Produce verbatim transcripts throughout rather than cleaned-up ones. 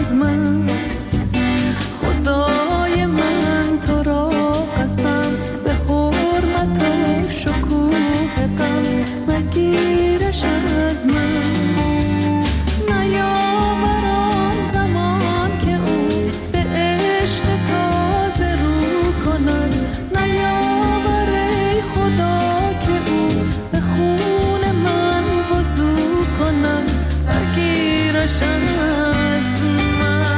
از من. خدای من تو را قسم، به حرمت و شکوه غم مگیرش از من. نیاوران زمان که او به عشق تازه رو کند، نیاور ای خدا که او به خون من وضو کند مگیرش از من.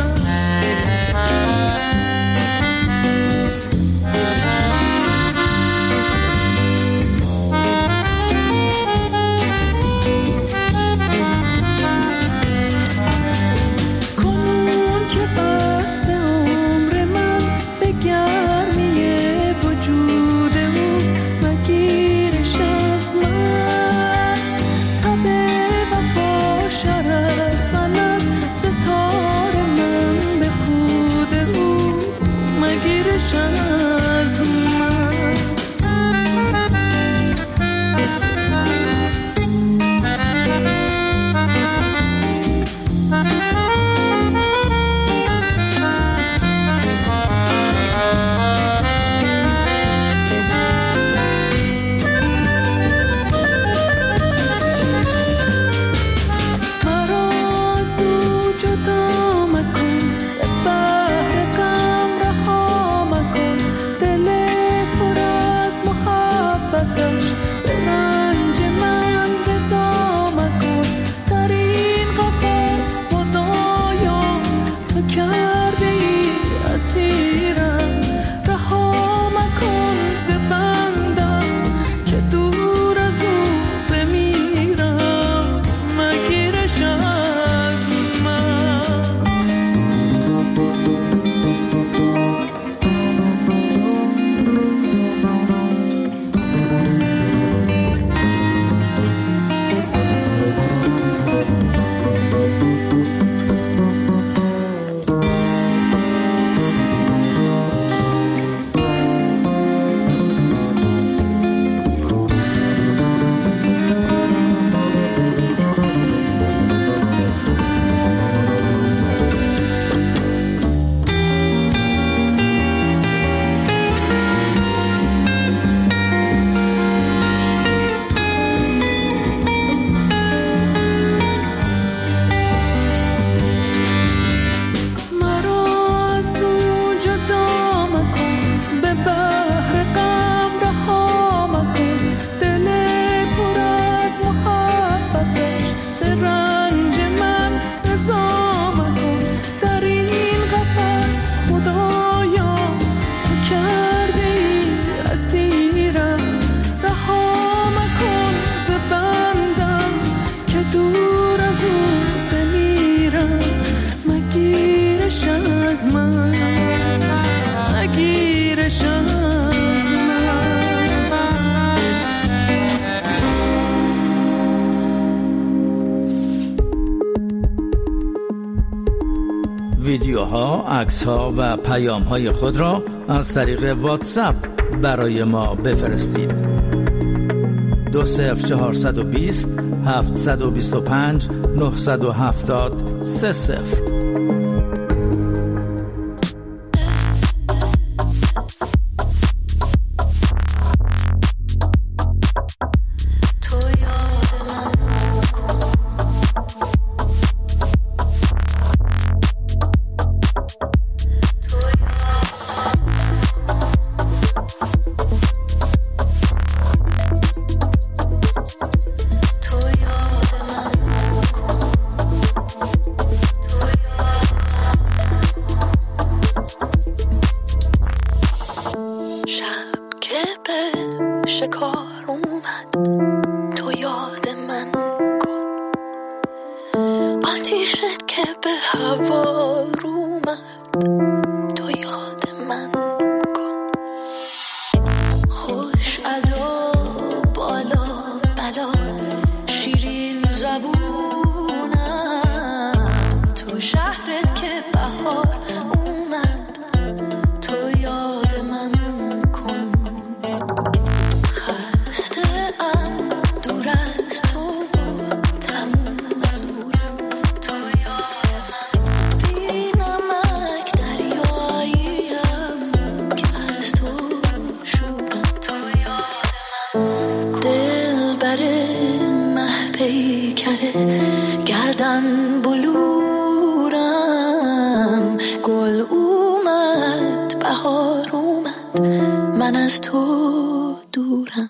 کنون که بسته عمر من به گرمی وجود او مگیرش از من. تب وفا شرر زند ز تار من به پود او مگیرش از من. مرا از او جدا مکن، به بحر غم رها مکن. دل پر از محبتش به رنج من رضا مکن. در این قفس خدایا تو کرده ای اسیرم، رها مکن ز بندم که دور از او بمیرم مگیرش از من. مرا از او جدا مکن، به بحر غم رها مکن. دل پر از محبتش به رنج من رضا مکن. در این قفس خدایا تو کرده ای اسیرم، رها مکن ز بندم که دور از او بمیرم مگیرش از من، مگیرش از من. ویدیوها، عکس‌ها و پیام‌های خود را از طریق واتساپ برای ما بفرستید. دو صفر چهارصد و بیست هفتصد و بیست و پنج نهصد و هفتاد سه صفر. شکار اومد تو یاد من کن. آتیشت که به هوا رو اومد تو یاد من کن. خوش ادا بالا بلا شیرین زبونم تو شهرت که بهار اومد تو یاد من کن. خسته ام دور از تو تموم مزورم تو یاد من از تو دورم.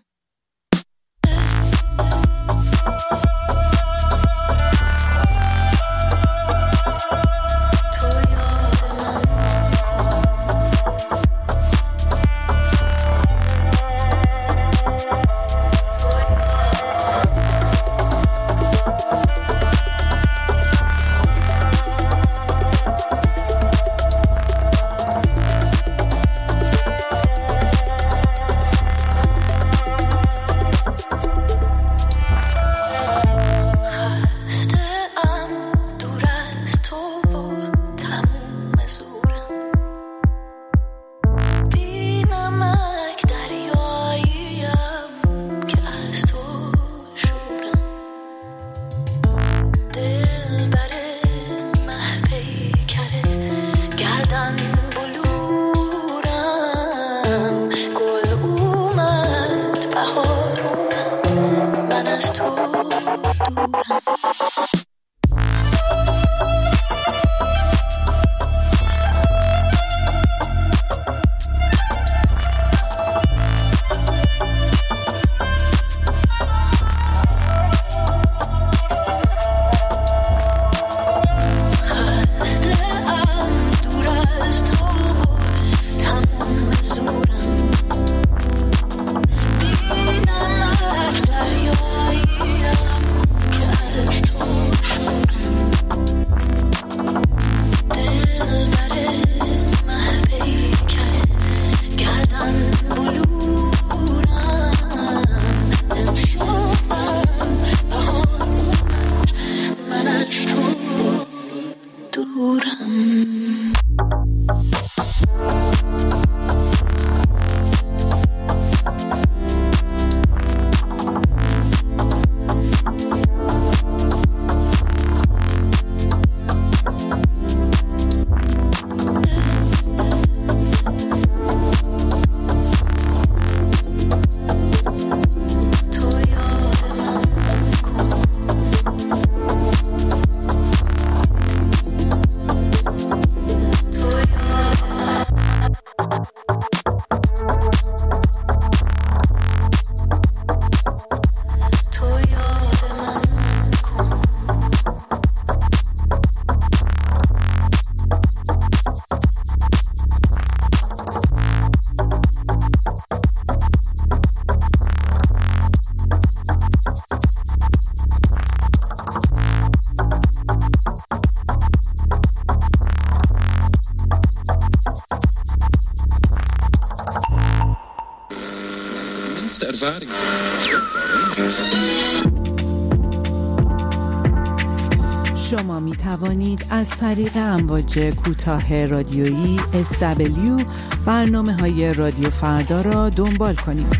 شما می توانید از طریق امواج کوتاه رادیویی اس دبلیو برنامه های رادیو فردا را دنبال کنید.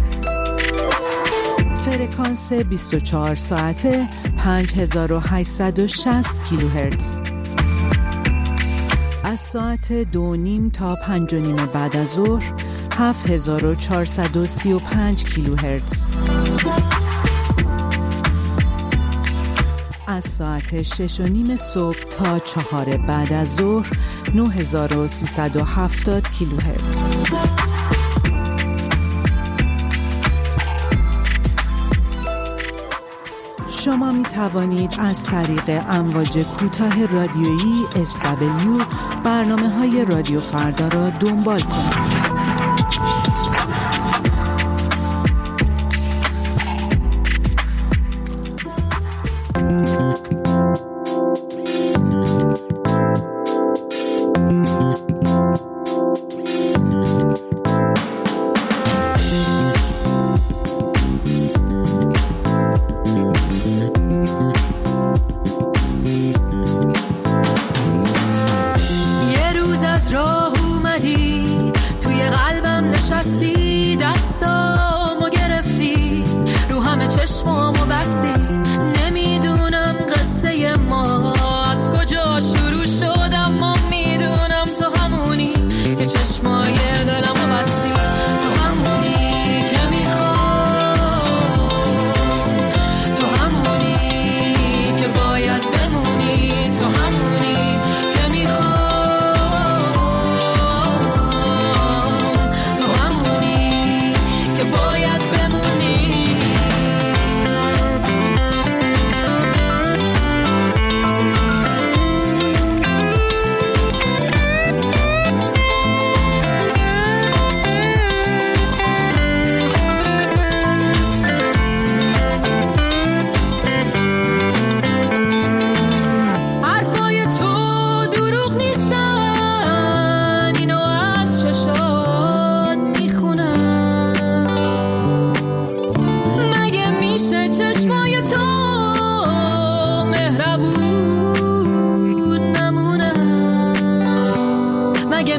فرکانس بیست و چهار ساعته پنج هزار و هشتصد و شصت کیلوهرتز. از ساعت دو نیم تا پنج و نیم بعد از ظهر هفت هزار و چهارصد و سی و پنج کیلوهرتز. از ساعت شش و نیم صبح تا چهار بعد از ظهر نه هزار و سیصد و هفتاد کیلوهرتز. شما می توانید از طریق امواج کوتاه رادیویی اس دبلیو برنامه های رادیو فردا را دنبال کنید.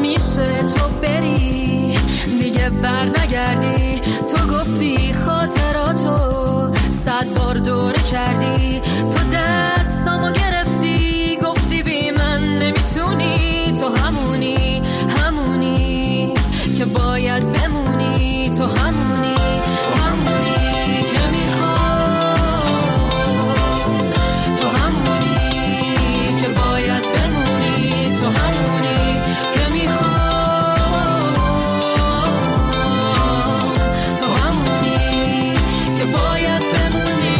میشه تو بری دیگه بر نگردی. تو گفتی خاطراتو صد بار دوره کردی. تو دستامو گرفتی گفتی بی من نمیتونی. تو همونی همونی که باید بمونی. تو همونی همونی که میخوام. تو همونی که باید بمونی. تو همونی که میخوام. تو همونی که باید بمونی.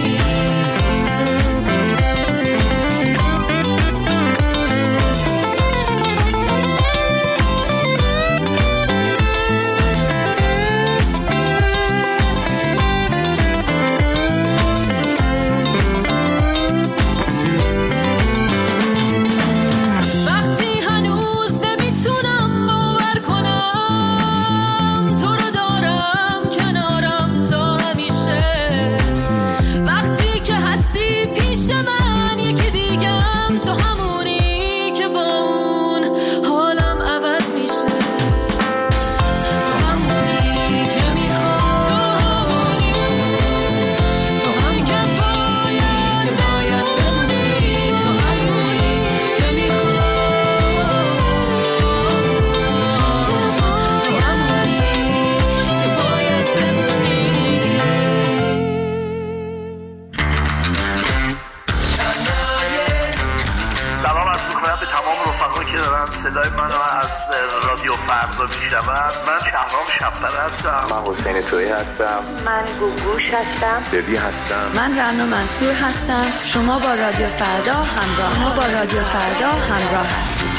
صدای منو از رادیو فردا میشنون. من شهرام شب‌پره هستم. من حسین تویی هستم. من گوگوش هستم. ببی هستم. من رنا منصور هستم. شما با رادیو فردا همراه ما با رادیو فردا همراه هستید.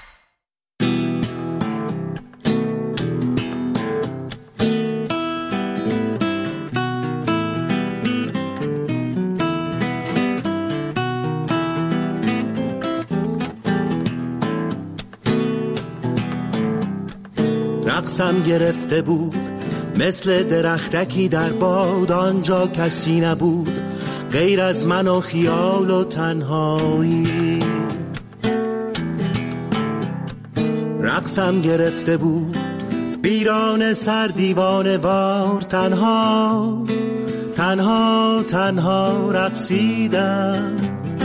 رقصم گرفته بود مثل درختکی در باد. آنجا کسی نبود غیر از من و خیال و تنهایی. رقصم گرفته بود بیران سر دیوانه وار. تنها تنها تنها رقصیدم.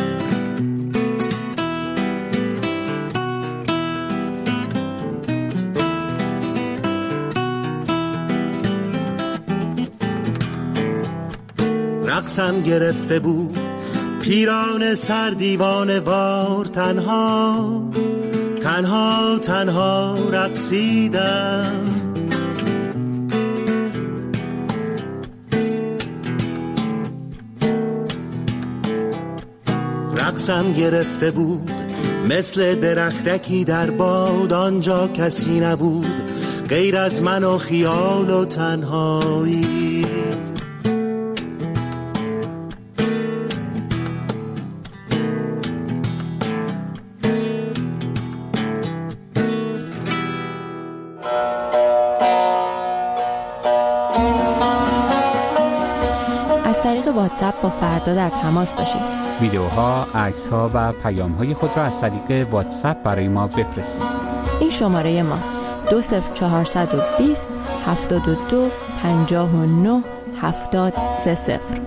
رقصم گرفته بود پیران سر دیوانه وار. تنها تنها تنها رقصیدم. رقصم گرفته بود مثل درختکی در باد. آنجا کسی نبود غیر از من و خیال و تنهایی. واتساپ با فردا در تماس باشید. ویدیوها، عکس‌ها و پیام‌های خود را از طریق واتساپ برای ما بفرستید. این شماره ماست: دو صفر چهارصد و بیست هفتاد و دو پنجاه و نه هفتاد سه صفر.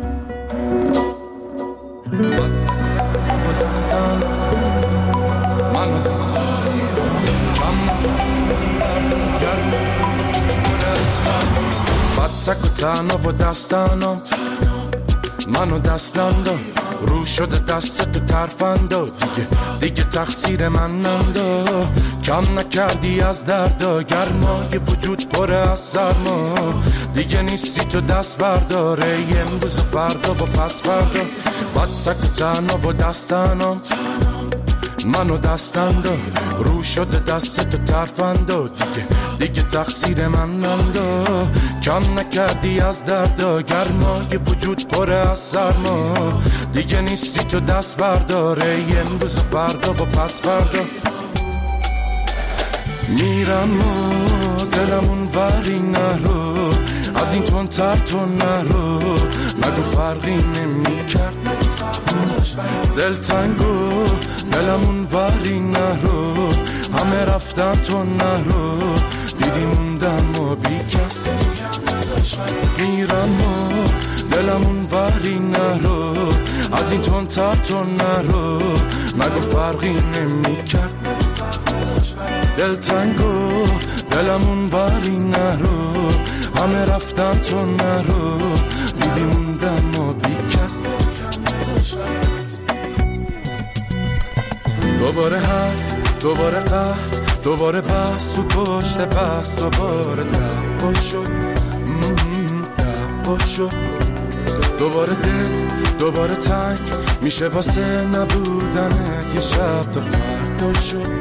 تک و تنها و دستانم منو دستم داد رو شده دست تو ترفندا. دیگه دیگه تقصیر من نندا. کم نکردی از دردا گرمای وجود پره از سرما. دیگه نیستی تو دست برداره امروز و فردا و پس فردا. بعد تک و تنها و دستانم منو دستم داد رو شده دست تو ترفندا. دیگه دیگه تقصیر من نندا. کم نکردی از دردا گرمای وجود پره از سرما. دیگه نیستی تو دست برداره امروز و فردا و پس فردا. میرم و دلمون وری نرو از این تون تر تو نرو. مگو فرقی نمی کرد دل تنگو دلمون وری نرو. همه رفتن تو نرو، دیدی موندم و بی کس میرم و دلمون وری نرو، از این تون تر تو نرو، مگو فرقی نمی کرد دل تنگو دلمون وری نرو، همه رفتن تو نرو، دیدی موندم و بی کس. دوباره حرف، دوباره قهر، دوباره بحث و پشت بحث، دوباره دعوا شد دعوا شد، دوباره دل دوباره تنگ میشه واسه نبودنت، یه شب تا فردا شد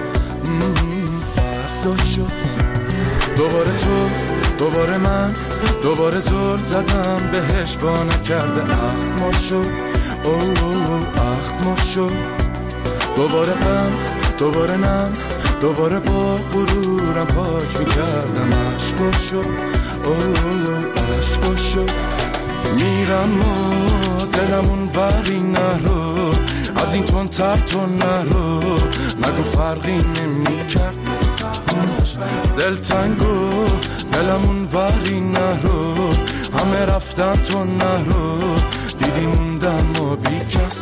فردا شد، دوباره تو دوباره من، دوباره زل زدم بهش با نکرده اخما شد اوه اخما شد، دوباره غم دوباره نم، دوباره با غرورم پاک میکردم عشقا شد اوه عشقا شد، میرم و دلمون وری نرو، از این تون تر تو نرو، نگو فرقی نمی کرد دل تنگو دلمون وری نرو، همه رفتن تو نرو، دیدی موندم و بی کس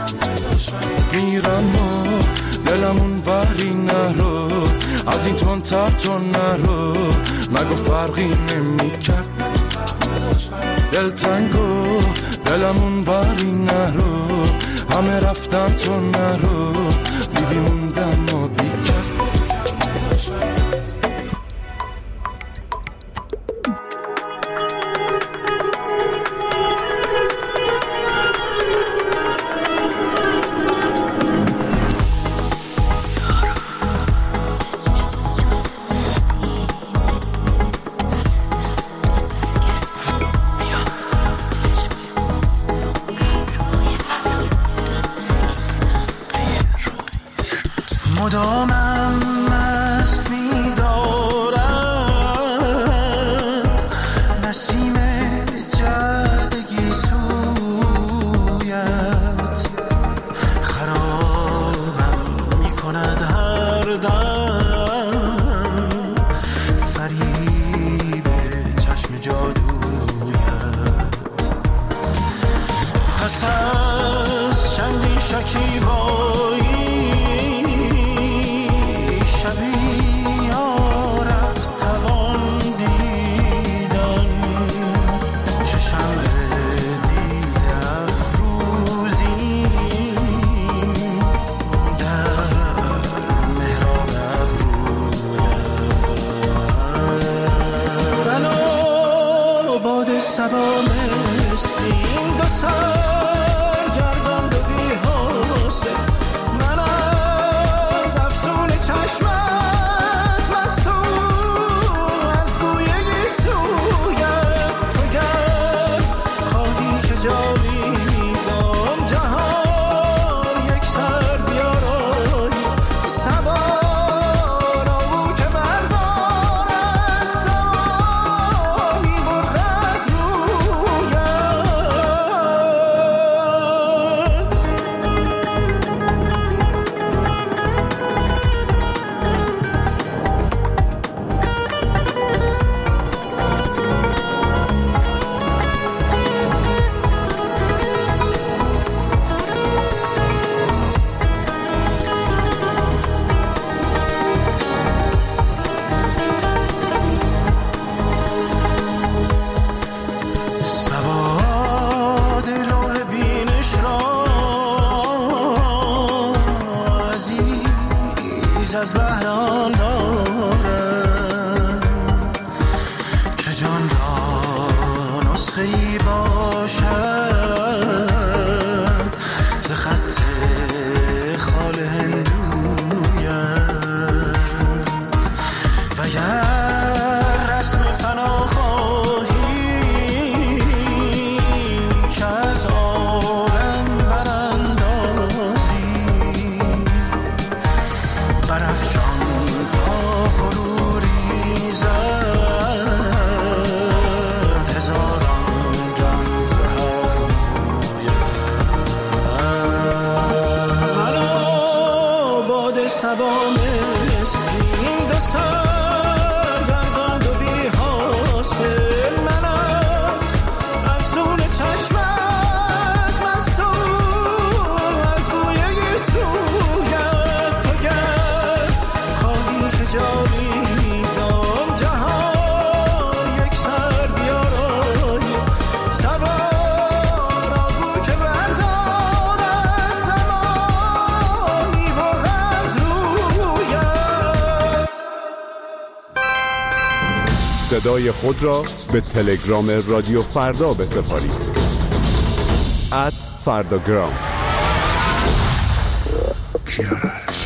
میرم و دلمون وری نرو، از این تون تر تو نرو، مگو فرقی نمی کرد دل تنگو دلمون وری نرو، همه رفتن تو نرو، دیدی موندم و بی کس. مدامم مست می دارد نسیم جدگی سویت، خرابم می کند هر دم فریب چشم جادویت، پس از چندین شکیبایی شبیارت توان دیدن، چشم دیده افروزیم در محراب ابرویت، من و باد صبا مسکین دو سرگردان دو بی حوصله، من از افسون چشمت مستو از بوی گیسویت، تو گر خواهی که جاویدان جهان یک سر بیارایی، سوار آبو که بردارد زمانی برد از سواد لوح بینش را عزیز از بهران دارم، که جان را نسخه‌ای باشد ز خط خال هندویت، وگر رسم فنا خواهی که از عالم براندازی، برافشان تا فرو ریزد هزاران جان زهر من و باد صبا مسکین سرگردان و بی حاصل من از افسون چشمت مستم از بوی سویت تو گر خواهی که جاویدان جهان یک سر بیارای سوار آگو که بردارد زمانی بر از رویت. صدای خود را به تلگرام رادیو فردا بسپارید. ات فرداگرام. کیارش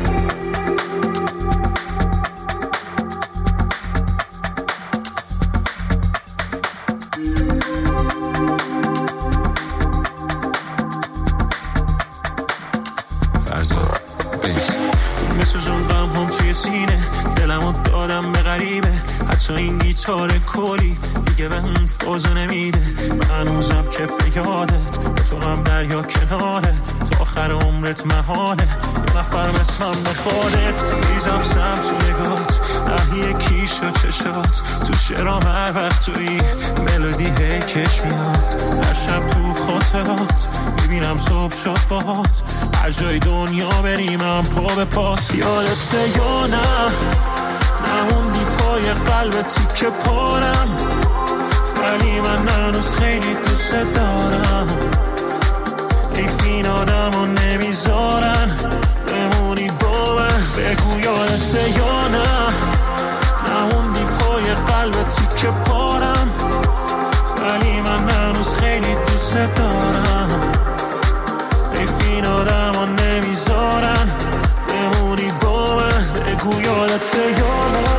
فرزاد بیس میسوزون غم هم توی سینه، دلمو دادم به غریبه، حتی این گیتار کلی دیگه به اون فازو نمیده. من هنوزم که به یادت با تو هم دریا کناره، تا آخر عمرت محاله یه نفر مثلم بخوادت. ریزم سم تو نگات اهلی کیش و چشات، تو شرام هر وقت توی ملودی هی کش میاد. هر شب تو خاطرات میبینم صبح شد باهات، هر جای دنیا بریم هم پا به پات. یادته یا نه نموندی پای قلب تیکه پارم، ولی من هنوز خیلی دوست دارم. حیف این آدم رو نمیذارن بمونی با من، بگو یادته یا نه نموندی پای قلب تیکه پارم، ولی من هنوز خیلی دوست دارم. حیف این آدم رو نمیذارن بمونی با من، بگو یادته یا نه.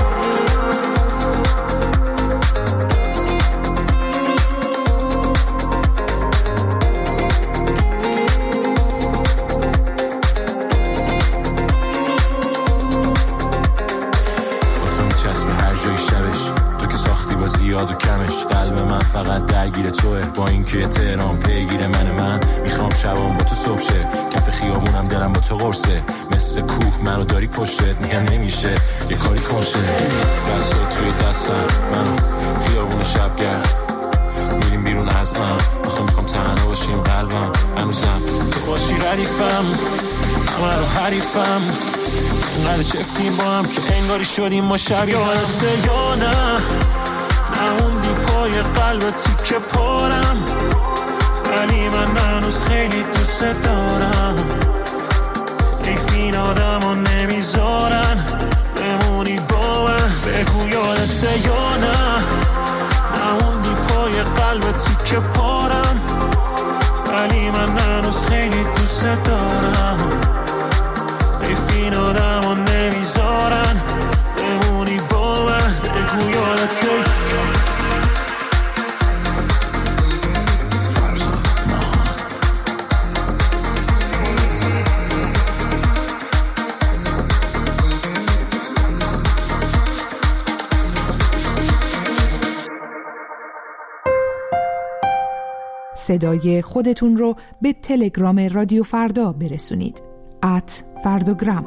زیاد و کمش قلب من فقط درگیر توه، با اینکه تهران پیگیر من من میخوام شبام با تو صبح شه، کف خیابونم دلم با تو قرصه، مثل کوه منو داری پشتت، میگم نمیشه یه کاری کنشه. دستت توی دستم منو خیابون شبگرد، میریم بیرون از ام، آخه میخوام تنها باشیم قلبم هنوزم تو باشی ردیفم، همه رو حریفم، انقدر چفتیم با هم که انگاری شدیم ما شب. یادته یا نه نموندی پای قلب تیکه پارم، ولی من هنوز خیلی دوست دارم. حیف این آدم رو نمیذارن بمونی با من، بگو یادته یا نه نموندی پای قلب تیکه پارم، ولی من هنوز خیلی دوست دارم. حیف این آدم رو نمیذارن بمونی با من، بگو یادته. صدای خودتون رو به تلگرام رادیو فردا برسونید. ات فرداگرام.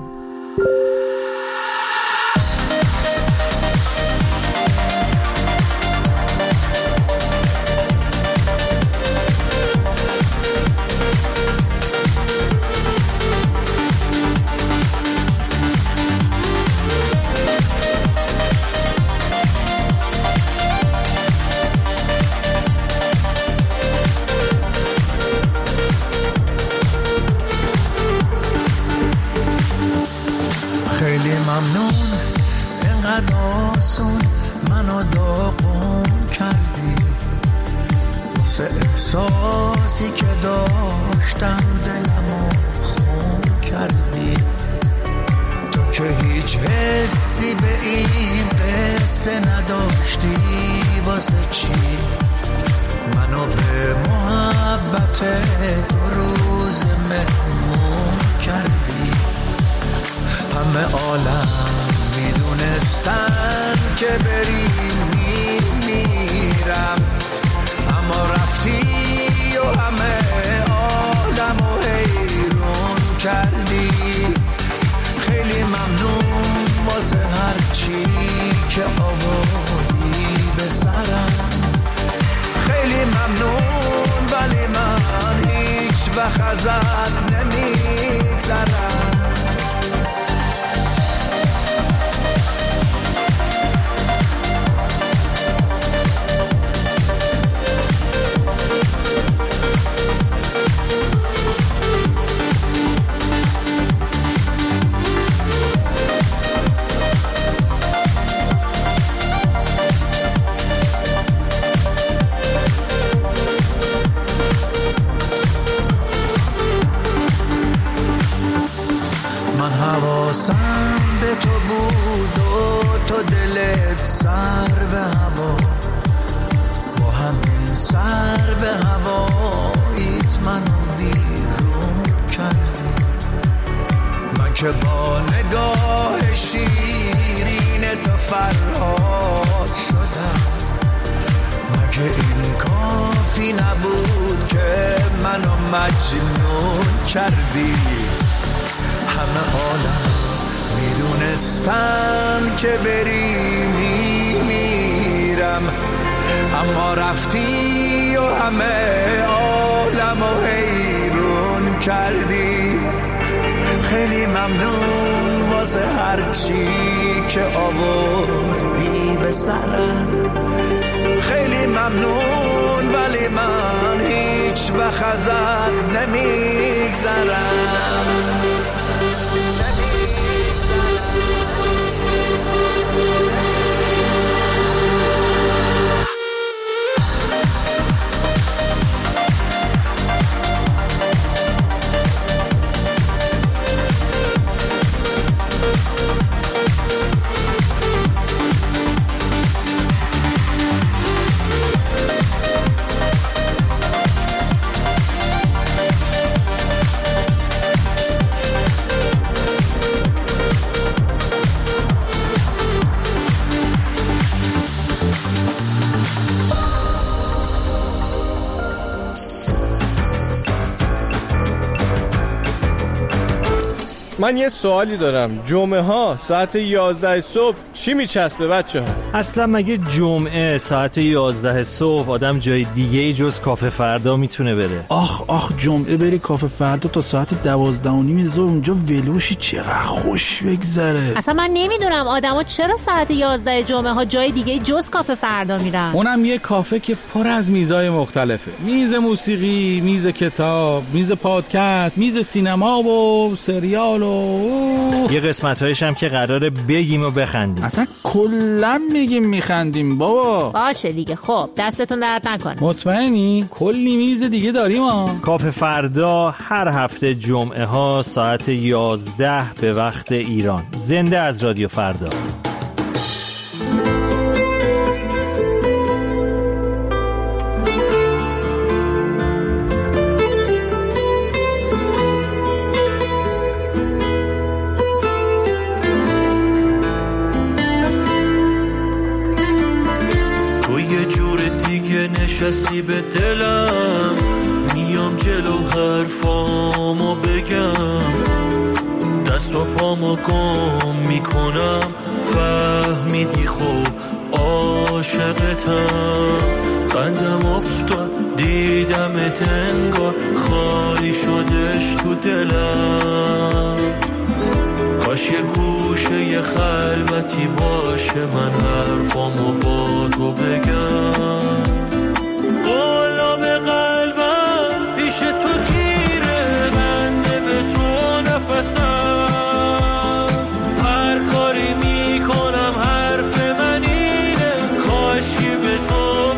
ممنون اینقدر آسون منو داغون کردی، واسه احساسی که داشتم دلمو خون کردی. تو که هیچ حسی به این قصه نداشتی، واسه چی منو به محبت دو روز مهمون کردی؟ همه عالم میدونستن که بری میمیرم، اما رفتی و همه عالمو حیرون کردی. خیلی ممنون واسه حواسم به تو بود و تو دلت سر به هوا، با همین سر به هواییت منو ویرون کردی. من که با نگاه شیرین تو فرهاد شدم، مگه این کافی نبود که منو مجنون کردی. همه عالم میدونستن که بری میمیرم، اما رفتی و همه عالمو حیرون کردی. خیلی ممنون واسه هرچی که آوردی به سرم، خیلی ممنون ولی من هیچ وقت ازت نمیگذرم. من یه سوالی دارم، جمعه ها ساعت یازده صبح چی میچسبه بچه ها؟ اصلا مگه جمعه ساعت یازده صبح آدم جای دیگه ای جز کافه فردا میتونه بره؟ آخ آخ جمعه بری کافه فردا تا ساعت دوازده و نیم ظهر اونجا ولوشی، چقدر خوش بگذره. اصلا من نمیدونم آدما چرا ساعت یازده جمعه ها جای دیگه جز کافه فردا میرن. اونم یه کافه که پر از میزای مختلفه، میز موسیقی، میز کتاب، میز پادکست، میز سینما و سریال و یه قسمت‌هایش هم که قراره بگیم و بخندیم. اصلا کلا میگیم میخندیم بابا. باشه دیگه، خب دستتون درد نکنه. مطمئنی؟ کلی میز دیگه داریم ها. کافه فردا هر هفته جمعه ها ساعت یازده به وقت ایران، زنده از رادیو فردا. نشستی به دلم، میام جلو حرفامو بگم، دست و پامو گم میکنم، فهمیدی خب عاشقتم. قندم افتاد دیدمت انگار خالی شدش تو دلم، کاش یه گوشه یه خلوتی باشه من حرفامو با تو بگم. قلاب قلبم پیش تو گیره، بنده به تو نفسم، هر کاری میکنم حرف من اینه، کاشکی به تو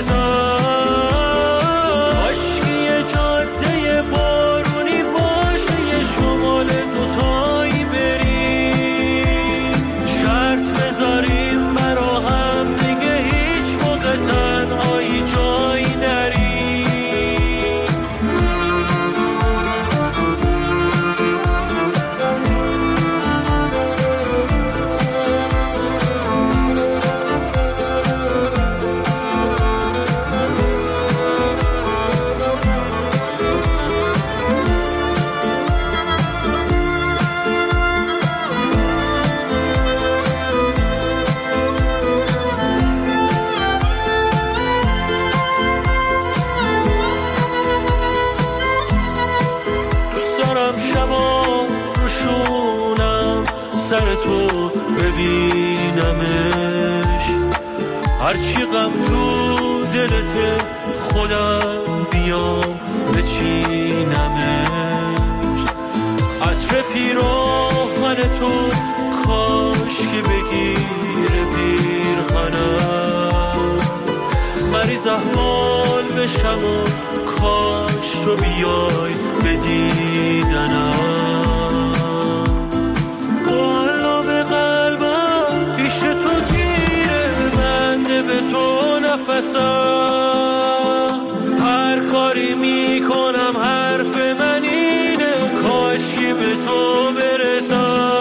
برسم، کاشکی یه جاده بارونی باشه، یه شمال دوتایی بریم، شرط بذاریم برا هم دیگه هیچ موقع تنهایی جایی نریم. سر تو ببینمش، هرچی غم تو دلته خودم بیام بچینمش، عطر پیراهن تو کاش که بگیره پیرهنم، مریض احوال بشم و کاش تو بیای بدیدنم. نفسم. هر کاری میکنم حرف من اینه، کاشکی به تو برسم،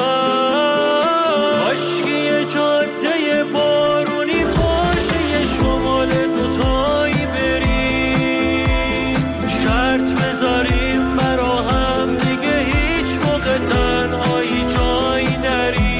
کاشکی یه جاده بارونی باشه، یه شمال دوتایی بریم، شرط بذاریم برا هم دیگه هیچ موقع تنهایی جایی نریم.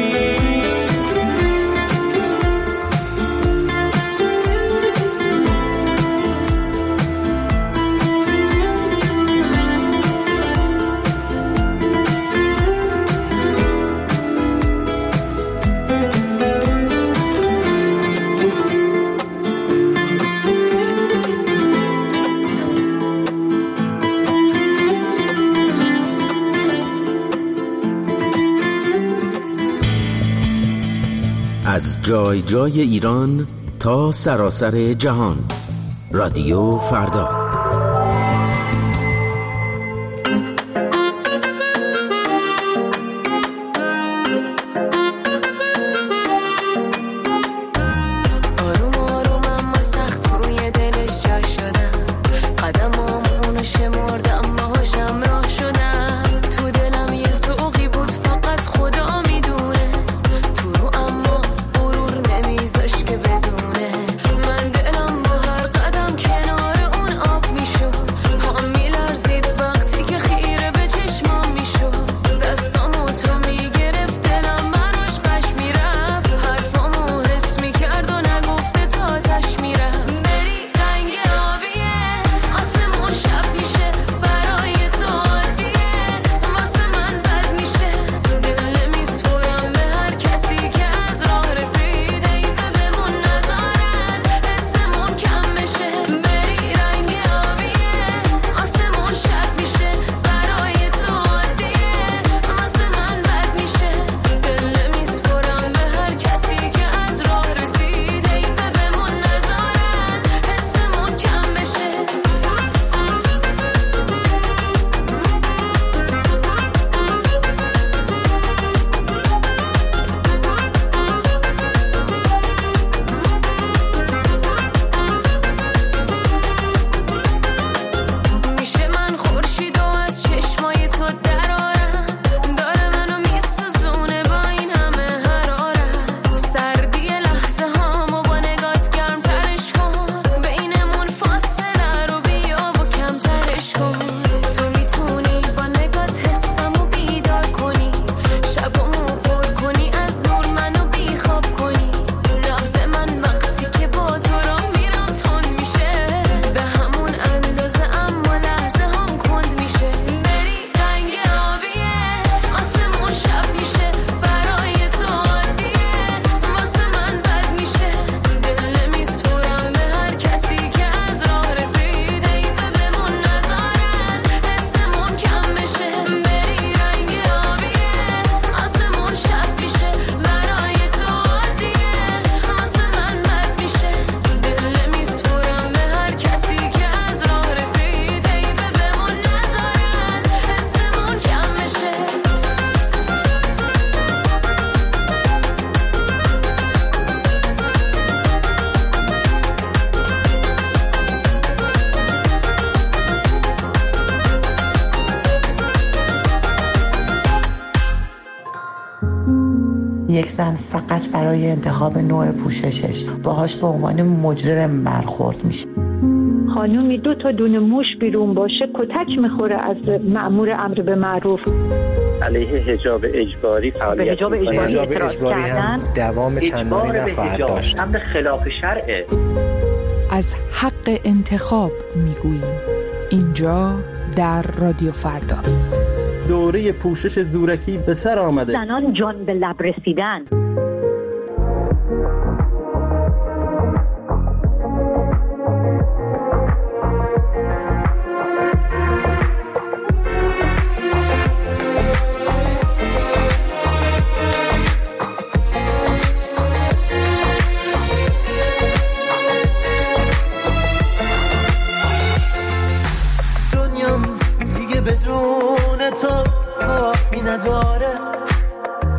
از جای جای ایران تا سراسر جهان، رادیو فردا. یک زن فقط برای انتخاب نوع پوششش باهاش به عنوان مجرم برخورد میشه. خانومی دو تا دونه موش بیرون باشه کتک میخوره از مأمور امر به معروف. علیه حجاب اجباری فعالیت حجاب اجباری, حجاب اجباری هم دوام چندانی نخواهد داشت. امر خلاف شرعه. از حق انتخاب میگوییم اینجا در رادیو فردا. دوره پوشش زورکی به سر آمده. زنان جان به لب رسیدن. نداره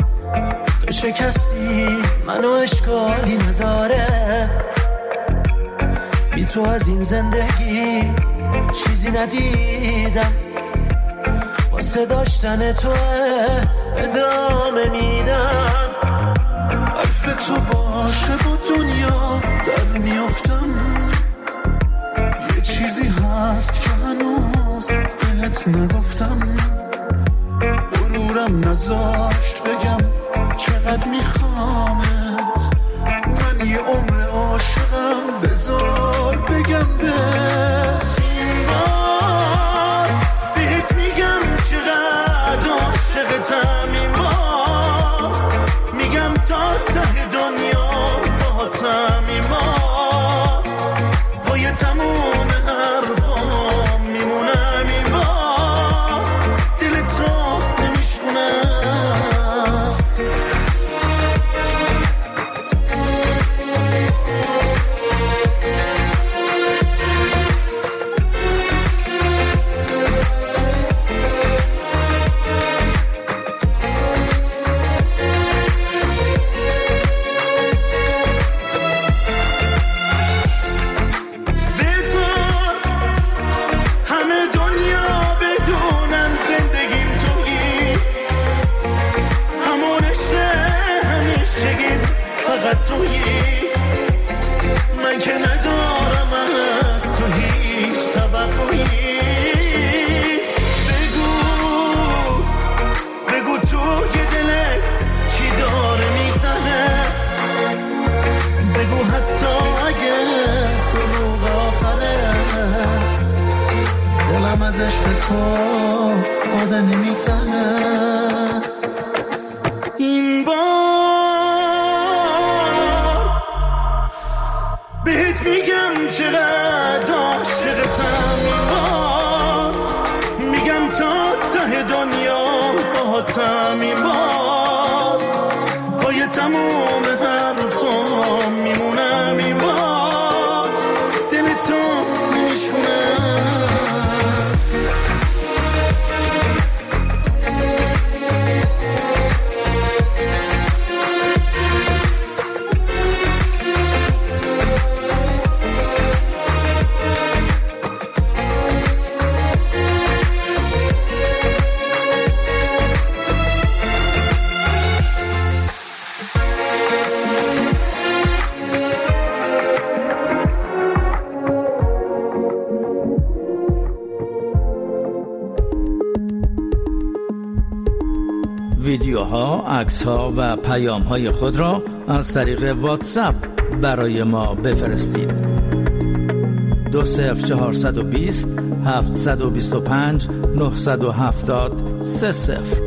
تو شکستی منو اشکالی نداره بی تو از این زندگی چیزی ندیدم، واسه داشتن تو ادامه میدم. حرف تو باشه با دنیا در میافتم، یه چیزی هست که هنوز بهت نگفتم. غرورم نذاشت بگم چقدر میخوامت، من یه عمر عاشقم، بذار بگم به این بار بهت میگم چقدر عاشقتم. این بار میگم تا ته دنیا باهاتم. این بار پای تموم حرفام میمونم. این بار دل تو نمیشکنم. من که ندارم از تو هیچ توقعی. بگو بگو تو یه دلت چی داره میگذره، بگو حتی اگه دروغ آخره، دلم از عشق تو ساده نمیگذره. این بار بهت میگم چقدر عاشقتم. این بار میگم تا ته دنیا باهاتم. این بار پای تموم حرفام میمونم. این بار دل تو نمیشکنم. ویدیوها، عکس‌ها و پیام‌های خود را از طریق واتساپ برای ما بفرستید. دو صفر چهارصد و بیست هفتصد و بیست و پنج نهصد و هفتاد سه صفر.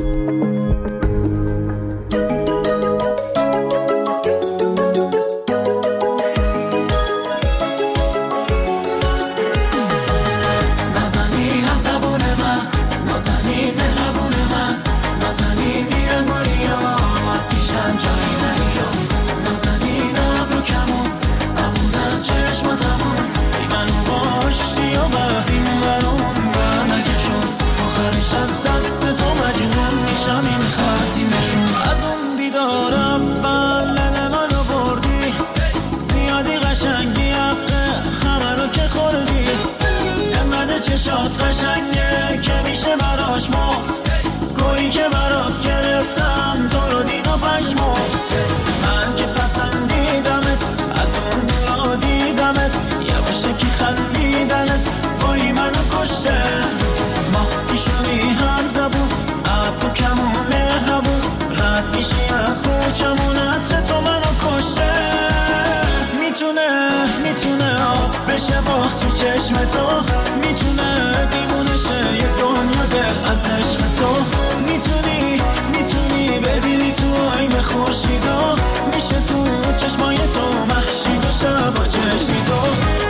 چشات قشنگه که میشه براش مرد، گویی که برات گرفتم تو رو دید و پشمرد. من که پسندیدمت از اون دورا دیدمت، یواشکی خندیدنت گویی منو کشته. ما ایشونی هم زبون ابرو کمون مهربون، رد میشی از کوچمون عطر تو منو کشته. میتونه میتونه آب بشه باخت تو چشم تو، میتونه دیوونه شه یه دنیا دل از عشق تو. میتونی میتونی ببینی تو آینه خورشیدو، میشه تو چشمای تو محشید و شبا چشمی تو.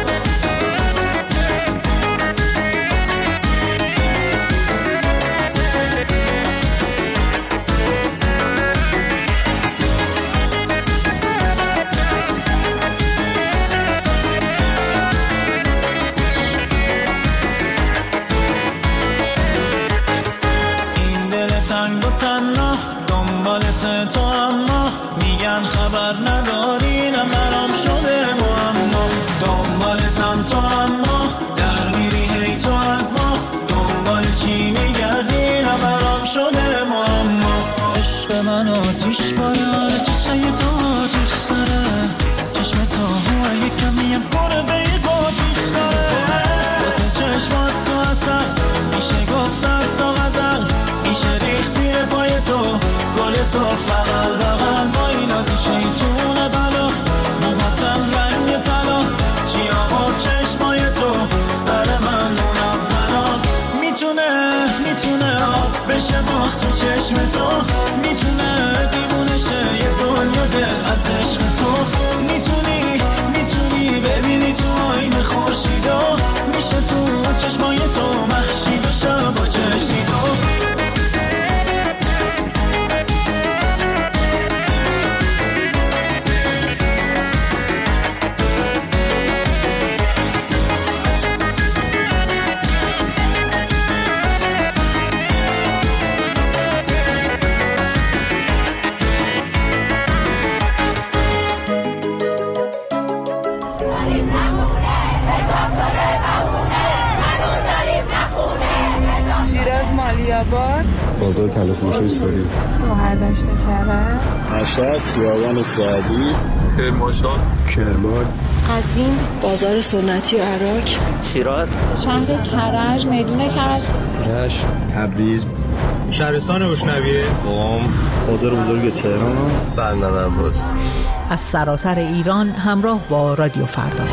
دنبالت تو اما میگن خبر نداری، نه برام شده معما. دنبالتم من آتیش باره چشم تو آتیش داره چشم تو هوا یک کمی بره به یک آتیش داره واسه چشمات تو اصل میشه گفت صد تا غزل میشه ریخ زیر پای تو گل سرخ بغل بغل با این از شیطون بلا موهاتم رنگ طلا چیا و چشمای تو سر من اونم بلا میتونه میتونه آب بشه باخت تو چشم تو میتونه دیوونه شه یه دنیا دل از عشق تو میتونی میتونی ببینی تو آینه خورشیدو میشه تو چشمای تو محشی بشه با چشیدو بازار تلفروشی ساری گوهردشت کرد مشهد خیابان سعدی کرمانشاه کرمان قزوین بازار سنتی و عراق شیراز شهر کرج میدون کرج رشت تبریز شهرستان روشنویه قم بازار بزرگ تهران بندر عباس از سراسر ایران همراه با رادیو فردا.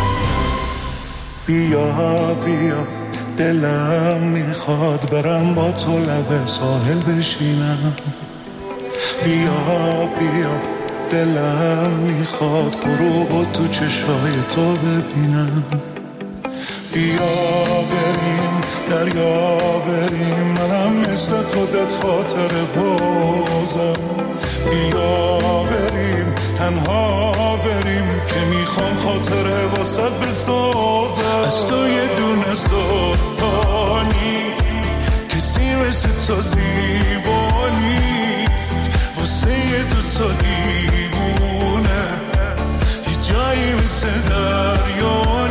بیا بیا دلم میخواد برم با تو لب ساحل بشینم بیا بیا دلم میخواد غروب تو چشای تو ببینم بیا بریم دریا بریم منم مثل خودت خاطر بازم بیا بریم تنها بریم که میخوام خاطره واسط بسازم از تو یه دونه از دوتا نیست کسی مثل تو زیبا نیست واسه یه دوتا دیوونه یه جایی مثل دریا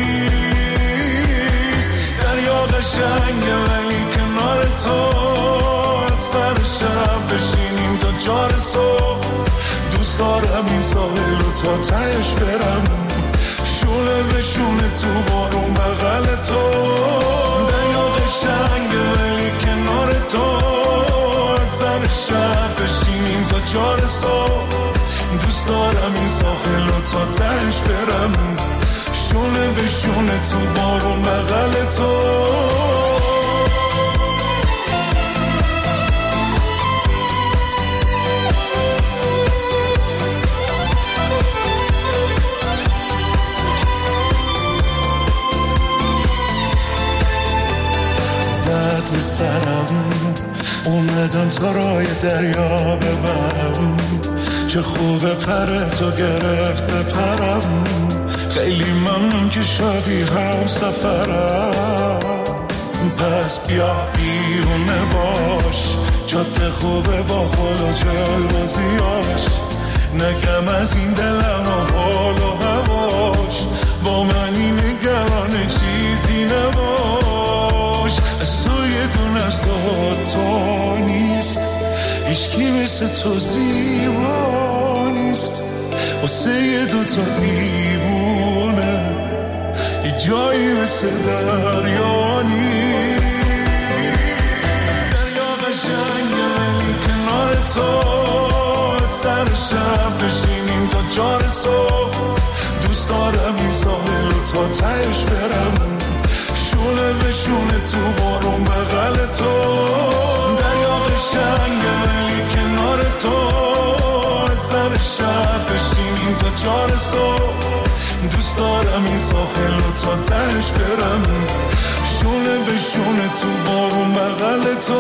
نیست دریا قشنگه ولی کنار تو از سر شب بشینیم تا چار صبح دوست دارم این ساحل رو تا تهش برم شونه به شونه تو بارون بغل تو دریا قشنگه ولی کنار تو از سر شب بشینیم تا چار صبح دوست دارم این ساحل رو تا تهش برم شونه به شونه تو بارون بغل تو به سرم اومدم تا رای دریا ببرم چه خوبه پره تو گرفت بپرم خیلی ممنون که شدی هم سفرم پس بیا بیرونه باش جاده خوبه با خود و جل بازیاش نگم از این دلم و حال و هواش با منی نگران چیزی نباش از تو یه دون از تو تو نیست هیچکی مثل تو زیبا نیست واسه یه دوتا دیوونه یه جایی مثل دریا نیست دریا قشنگه ولی کنار تو از سر شب بشینیم تا چار صبح دوست دارم این ساحل رو تا تهش برم شونه به شونه تو بارون بغل تو دریا قشنگه ولی کنار تو از سر شب بشینیم تا چار صبح دوست دارم این ساحل رو تا تهش برم شونه به شونه تو بارون بغل تو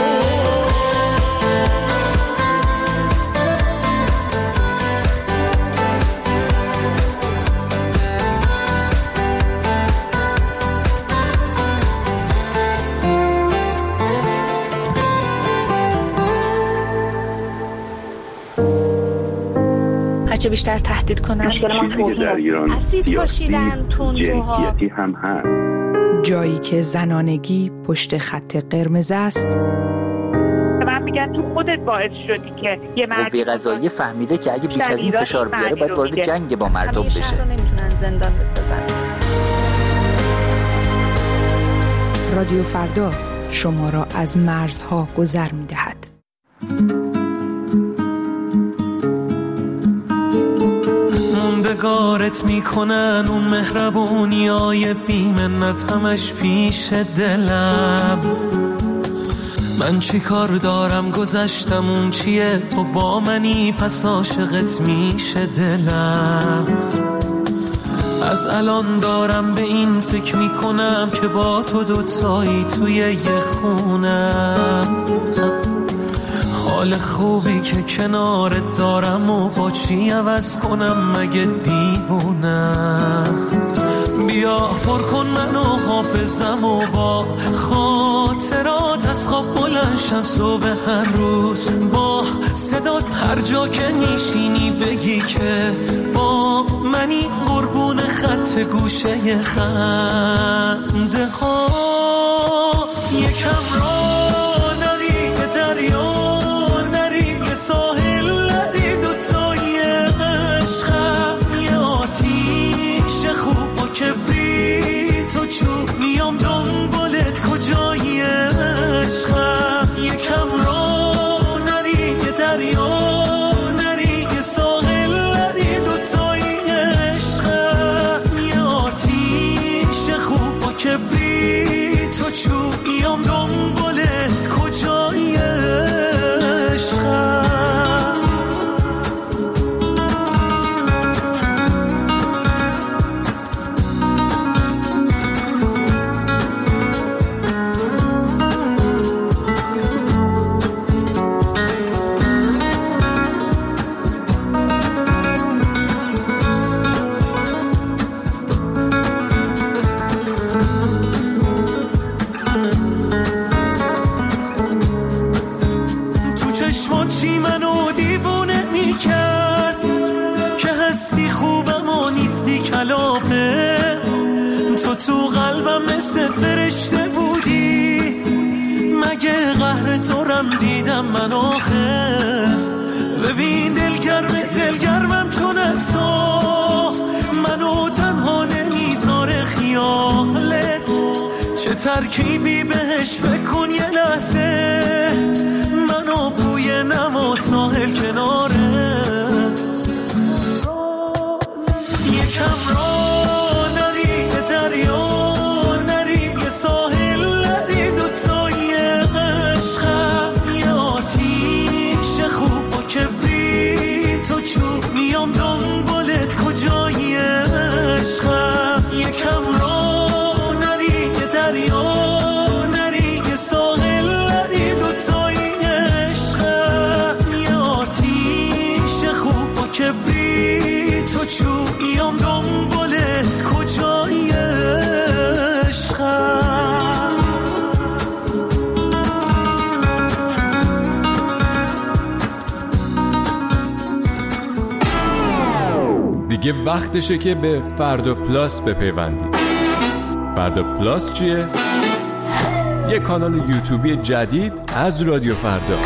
هرچه بیشتر تهدید کنن اسید پاشیدن تندروها هم هست جایی که زنانگی پشت خط قرمز است. من میگن تو خودت باعث شدی که یه مرد قوه قضاییه فهمیده که اگه بیش از این فشار بیاره باید وارد جنگ با مردم بشه. شهر رو نمیتونن زندان بسازن. رادیو فردا شما را از مرزها گذر می‌دهد. موندگارت میکنن اون مهربونیای بی‌منت همش پیش دلم. من چی کار دارم گذشتم اون چیه تو با منی پس عاشقت میشه دلم. از الان دارم به این فکر میکنم که با تو دوتایی توی یه خونم. حال خوبی که کنارت دارم و با چی عوض کنم مگه دیوونم. بیا پر کن منو حافظم و با خاطرات از خواب بلند شم صبح هر روز با صدات هر جا که میشینی بگی که با منی قربون خط گوشه خنده هات. یکم را نری به دریا نری به ساحل نری دوتای عشقم یه آتیش خوب با کبریت و چوب میام دنبالت کجای عشقم. یکم را نری به دریا نری به ساحل نری دوتای عشقم یه آتیش خوب با کبریت و چوب میام دنبالت کجای عشقم. تو قلبم مثل فرشته بودی مگه قهر تو رم دیدم من آخه. ببین دلگرم دلگرمم چون تو منو تنها نمیذاره خیالت. چه ترکیبی بهش بکن یه لحظه منو بوی نما ساحل کناره. یکم را میام دنبالت کجای عشقم. یکم را نری که دریا نری که ساحل نری دوتای عشقم یه آتیش خوب با کبریت و چوب میام دنبالت کجای عشقم. دیگه وقتشه که به فردا پلاس بپیوندید. فردا پلاس چیه؟ یه کانال یوتیوبی جدید از رادیو فردا.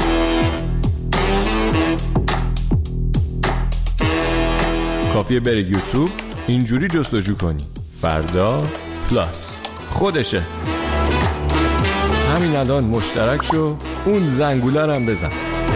کافیه بری یوتیوب اینجوری جستجو کنی فردا پلاس خودشه. همین الان مشترک شو اون زنگوله رو هم بزن.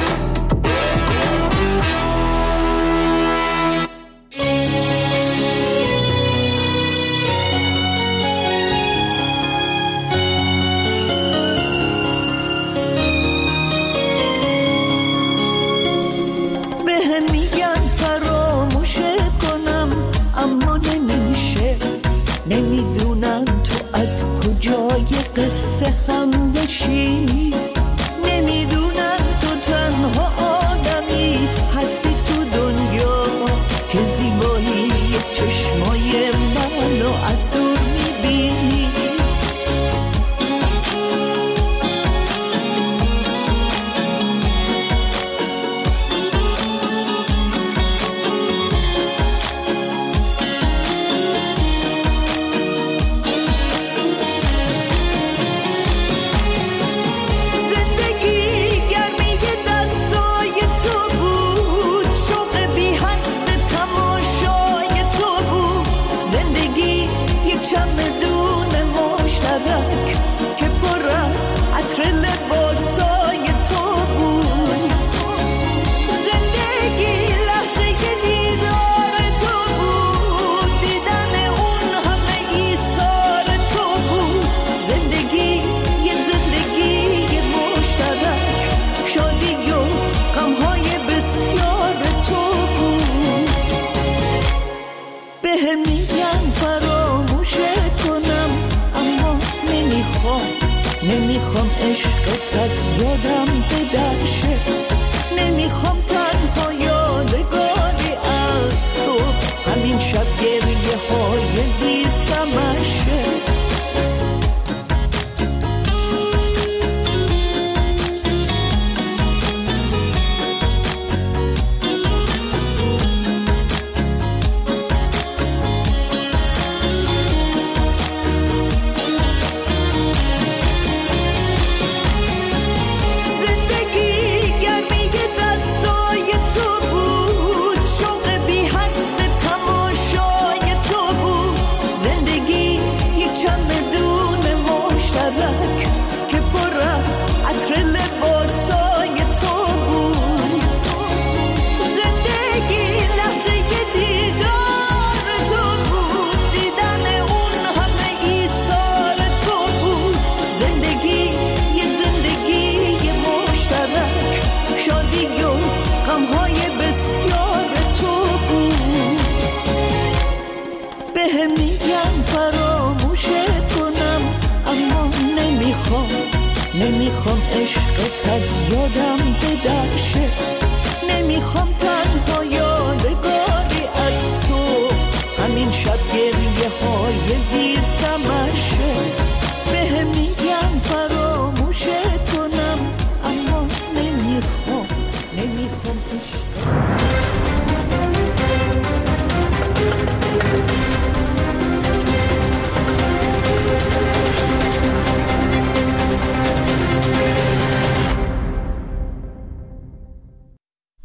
نمیدونم تو از کجای قصه هم نشینی، نمیدونم تو تنها آدمی هستی تو دنیا که زیبایی چشمای منو از دور میبینی. نمیخوام عشقت از یادم بدرشه، نمیخوام تنها یادگاری از تو همین شب گریه های بی سمشه. نمیخوام عشقت از یادم بدرشه، نمیخوام تنها یادگاری از تو همین شب گریه های بی سمشه. بهم میگم فراموشت کنم اما نمیخوام نمیخوام عشقت.